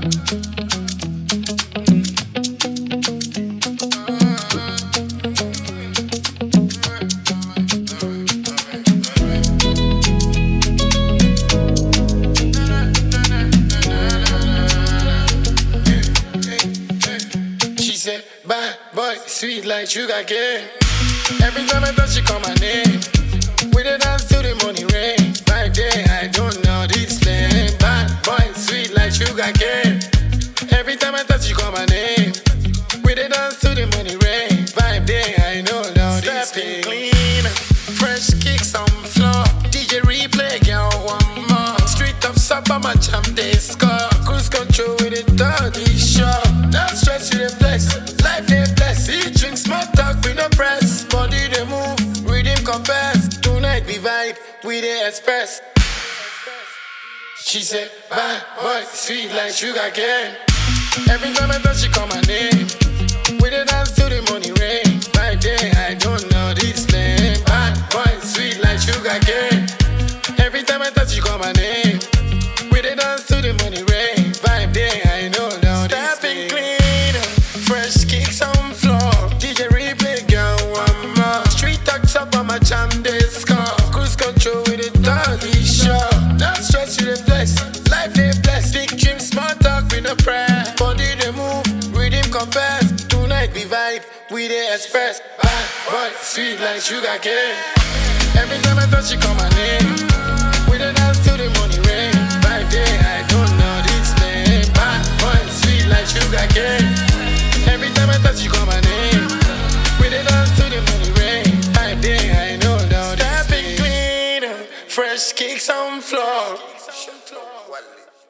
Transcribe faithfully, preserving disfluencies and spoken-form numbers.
Bad boy, sweet like sugar cane. Every time I touch, she call my name. We dey dance to the morning rain. Right there, I don't know this name. Bad boy, sweet like sugar cane. Every time I touch, she call my name. We dey dance to the morning rain. Vibe there, I know now this name. Clean, fresh kicks on floor. D J replay, girl, one more. Street up, sub, my jam, they score. Cruise control with it, dirty shop. Now stress you the flex. Life they bless, eat, drink, smoke, talk, we no press. Body they move, rhythm confess. Tonight we vibe, we they express. She said, bad boy, sweet like sugar cane. Every time I touch, she call my name. We dey dance to the morning rain. Right there, I don't know this name. Bad boy, sweet like sugar cane. Every time I touch, she call my name. We dey dance to the morning rain. Vibe there, I know now this name. Fresh kicks on floor. D J replay, girl, one more. Street talks up on my jam, they score. Cruise control with it, dirty shop. Now stress you the flex. Life they bless. Big dream, small talk, we no prayer. Body they move, rhythm confess. Tonight we vibe, we they express. Bad boy, sweet like sugar cane. Every time I touch, she call my name. We dey dance to the morning rain. Vibe there, I don't know this name. Bad boy, sweet like sugar cane. Every time I touch, you call my name. We dey dance to the morning rain. Vibe there, I know now this name. Clean, fresh kicks on floor.